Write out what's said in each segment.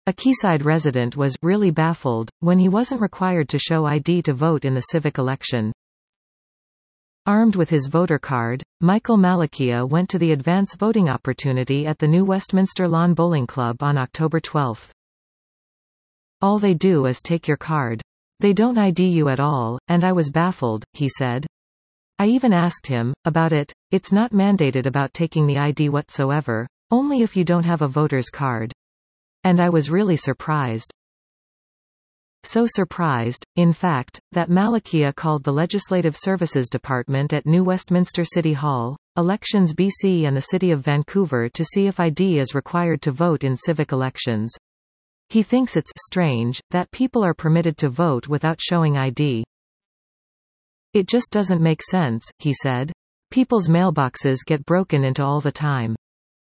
A Quayside resident was really baffled when he wasn't required to show ID to vote in the civic election. Armed with his voter card, Michael Malakia went to the advance voting opportunity at the new Westminster Lawn Bowling Club on October 12. All they do is take your card. They don't ID you at all, and I was baffled, he said. I even asked him about it. It's not mandated about taking the ID whatsoever, only if you don't have a voter's card. And I was really surprised. So surprised, in fact, that Malakia called the Legislative Services Department at New Westminster City Hall, Elections BC and the City of Vancouver to see if ID is required to vote in civic elections. He thinks it's strange that people are permitted to vote without showing ID. It just doesn't make sense, he said. People's mailboxes get broken into all the time.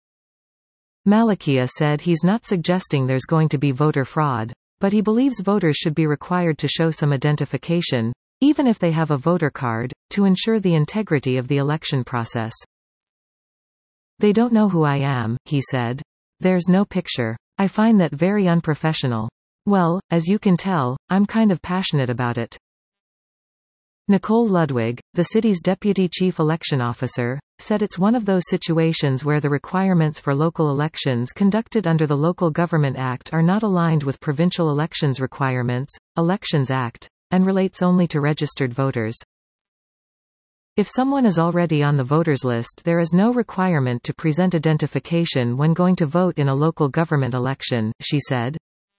Malakia said he's not suggesting there's going to be voter fraud, but he believes voters should be required to show some identification, even if they have a voter card, to ensure the integrity of the election process. They don't know who I am, he said. There's no picture. I find that very unprofessional. Well, as you can tell, I'm kind of passionate about it. Nicole Ludwig, the city's deputy chief election officer, said it's one of those situations where the requirements for local elections conducted under the Local Government Act are not aligned with provincial elections requirements, Elections Act, and relates only to registered voters. If someone is already on the voters list, there is no requirement to present identification when going to vote in a local government election, she said.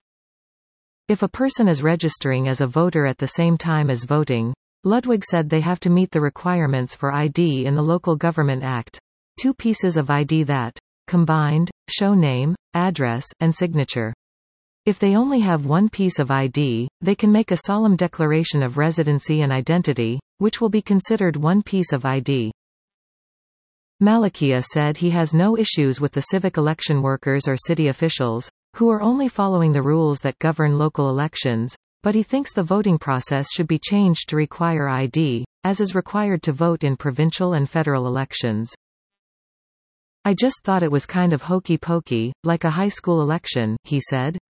If a person is registering as a voter at the same time as voting, Ludwig said they have to meet the requirements for ID in the Local Government Act. 2 pieces of ID that, combined, show name, address, and signature. If they only have one piece of ID, they can make a solemn declaration of residency and identity, which will be considered one piece of ID. Malakia said he has no issues with the civic election workers or city officials, who are only following the rules that govern local elections, but he thinks the voting process should be changed to require ID, as is required to vote in provincial and federal elections. I just thought it was kind of hokey-pokey, like a high school election, he said.